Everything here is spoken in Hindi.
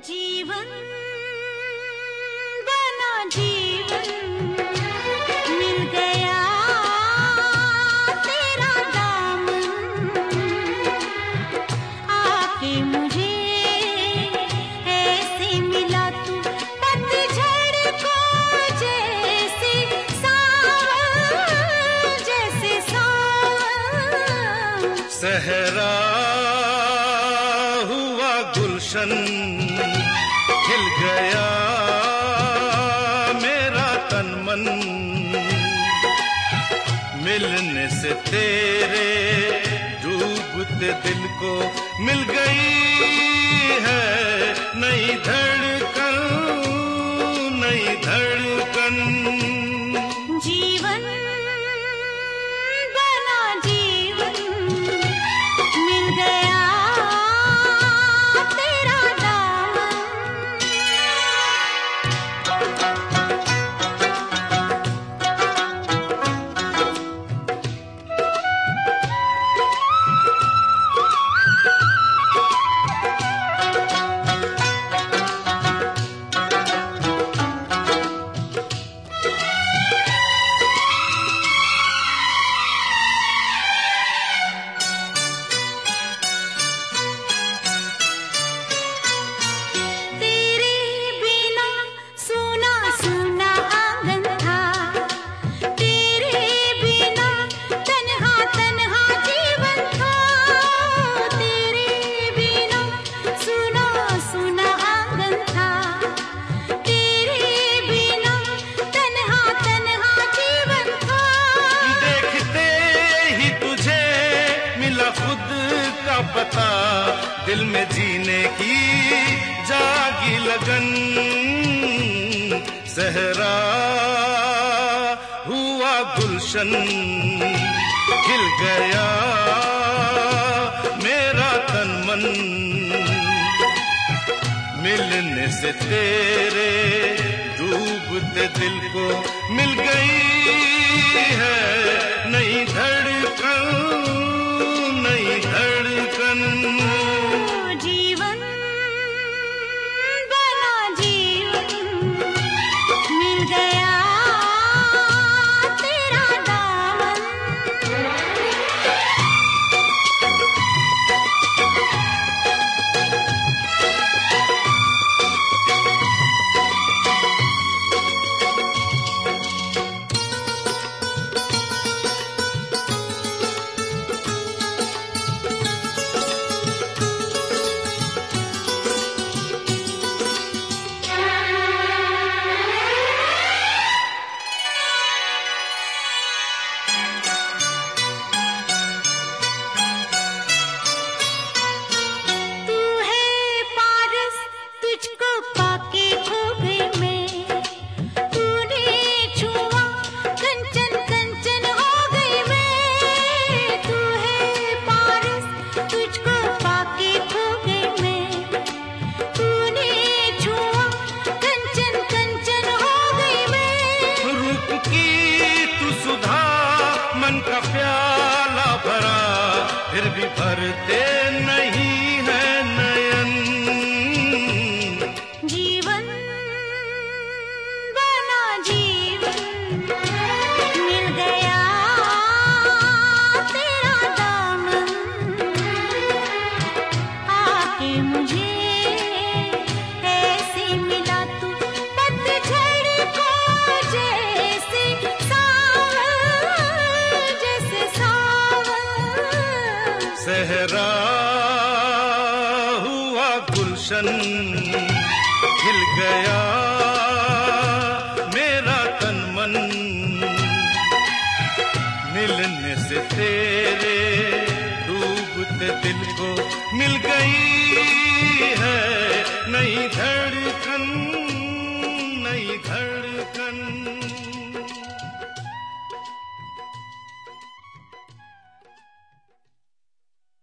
जीवन बना जीवन मिल गया तेरा दामन आके मुझे ऐसे मिला तू पतझड़ को जैसे सावन सहरा हुआ गुलशन खिल गया मेरा तन मन मिलने से तेरे डूबते दिल को मिल गई है नई धड़कन नई धड़कन जीवन बना जीवन मिल गया तेरा दामन पता दिल में जीने की जागी लगन सहरा हुआ गुलशन खिल गया मेरा तन मन मिलने से तेरे डूबते दिल को मिल गई है नई धड़कन नई धड़कन जीवन बना जीवन मिल गया तेरा दामन का प्याला भरा फिर भी भरते नहीं है नयन जीवन बना जीवन मिल गया तेरा दामन आके मुझे ऐसे मिला तू पतझड़ को जैसे सहरा हुआ गुलशन खिल गया मेरा तन मन मिलने से तेरे डूबते दिल को मिल गई है नई धड़कन नई धड़कन